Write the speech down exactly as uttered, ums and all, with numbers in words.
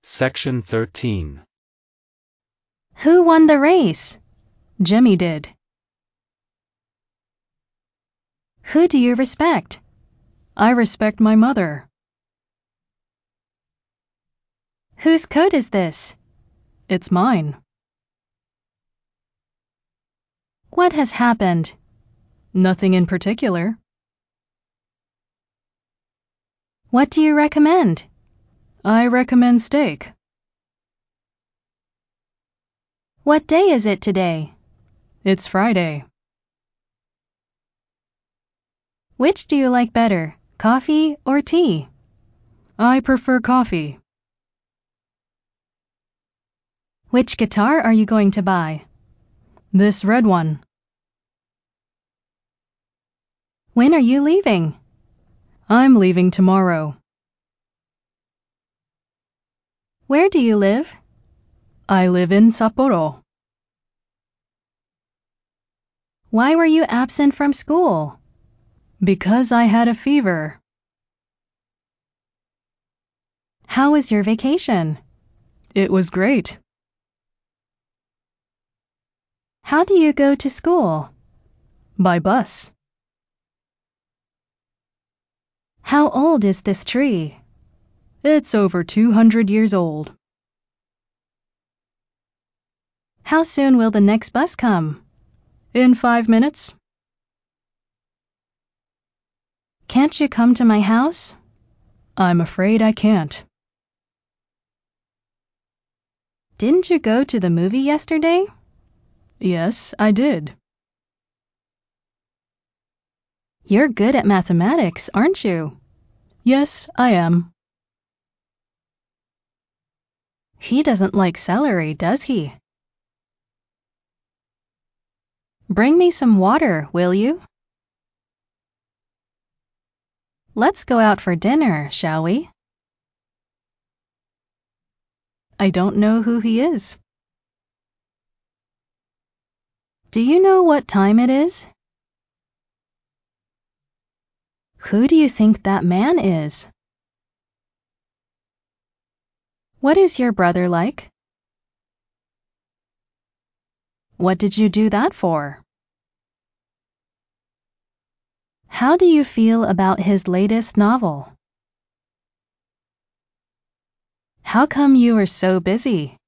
Section thirteen. Who won the race? Jimmy did. Who do you respect? I respect my mother. Whose coat is this? It's mine. What has happened? Nothing in particular. What do you recommend? I recommend steak. What day is it today? It's Friday. Which do you like better, coffee or tea? I prefer coffee. Which guitar are you going to buy? This red one. When are you leaving? I'm leaving tomorrow. Where do you live? I live in Sapporo. Why were you absent from school? Because I had a fever. How was your vacation? It was great. How do you go to school? By bus. How old is this tree? It's over two hundred years old. How soon will the next bus come? In five minutes. Can't you come to my house? I'm afraid I can't. Didn't you go to the movie yesterday? Yes, I did. You're good at mathematics, aren't you? Yes, I am. He doesn't like celery, does he? Bring me some water, will you? Let's go out for dinner, shall we? I don't know who he is. Do you know what time it is? Who do you think that man is? What is your brother like? What did you do that for? How do you feel about his latest novel? How come you are so busy?